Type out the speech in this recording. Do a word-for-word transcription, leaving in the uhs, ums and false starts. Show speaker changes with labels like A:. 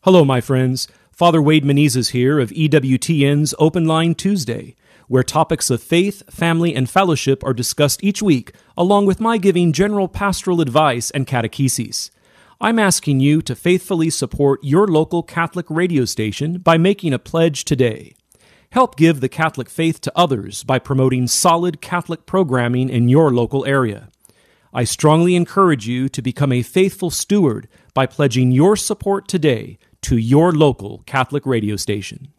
A: Hello, my friends. Father Wade Menezes here of E W T N's Open Line Tuesday, where topics of faith, family, and fellowship are discussed each week, along with my giving general pastoral advice and catechesis. I'm asking you to faithfully support your local Catholic radio station by making a pledge today. Help give the Catholic faith to others by promoting solid Catholic programming in your local area. I strongly encourage you to become a faithful steward by pledging your support today to your local Catholic radio station.